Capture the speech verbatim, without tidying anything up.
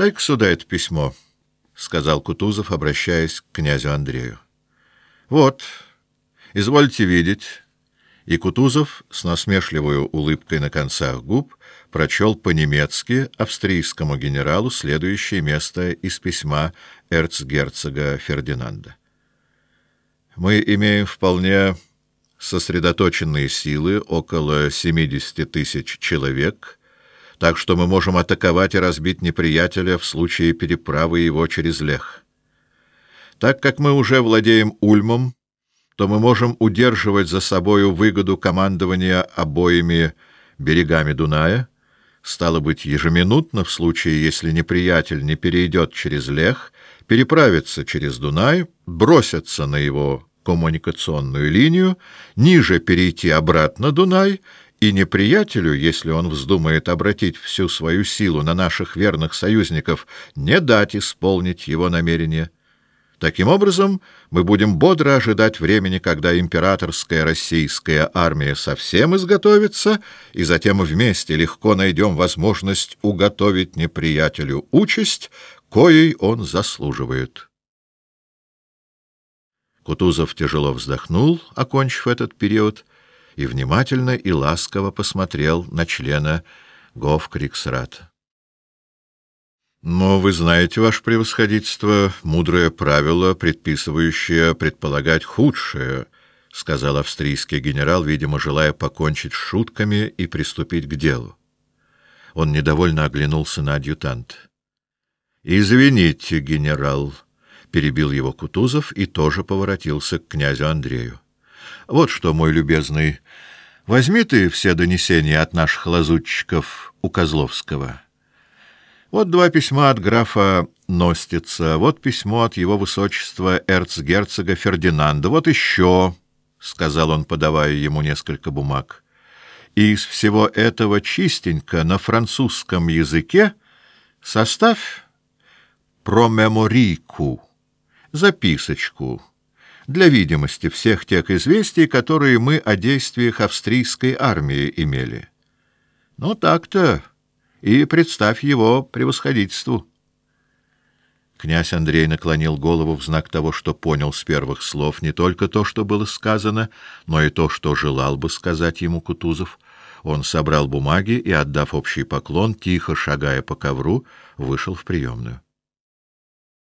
— Дай-ка сюда это письмо, — сказал Кутузов, обращаясь к князю Андрею. — Вот, извольте видеть. И Кутузов с насмешливой улыбкой на концах губ прочел по-немецки австрийскому генералу следующее место из письма эрцгерцога Фердинанда. «Мы имеем вполне сосредоточенные силы, около семидесяти тысяч человек, так что мы можем атаковать и разбить неприятеля в случае переправы его через Лех. Так как мы уже владеем Ульмом, то мы можем удерживать за собою выгоду командования обоими берегами Дуная, стало быть, ежеминутно, в случае, если неприятель не перейдет через Лех, переправиться через Дунай, броситься на его коммуникационную линию, ниже перейти обратно Дунай, и неприятелю, если он вздумает обратить всю свою силу на наших верных союзников, не дать исполнить его намерение. Таким образом, мы будем бодро ожидать времени, когда императорская российская армия совсем изготовится, и затем вместе легко найдем возможность уготовить неприятелю участь, коей он заслуживает». Кутузов тяжело вздохнул, окончив этот период, и внимательно и ласково посмотрел на члена Гофкригсрата. «Но вы знаете, ваше превосходительство, мудрое правило, предписывающее предполагать худшее», — сказал австрийский генерал, видимо, желая покончить с шутками и приступить к делу. Он недовольно оглянулся на адъютанта. «Извините, генерал», — перебил его Кутузов и тоже поворотился к князю Андрею. «Вот что, мой любезный, возьми ты все донесения от наших лазутчиков у Козловского. Вот два письма от графа Ностица, вот письмо от его высочества эрцгерцога Фердинанда, вот еще, — сказал он, подавая ему несколько бумаг. И из всего этого чистенько на французском языке составь промеморийку, записочку, для видимости всех тех известий, которые мы о действиях австрийской армии имели. Ну так-то, и представь его превосходительству». Князь Андрей наклонил голову в знак того, что понял с первых слов не только то, что было сказано, но и то, что желал бы сказать ему Кутузов. Он собрал бумаги и, отдав общий поклон, тихо шагая по ковру, вышел в приемную.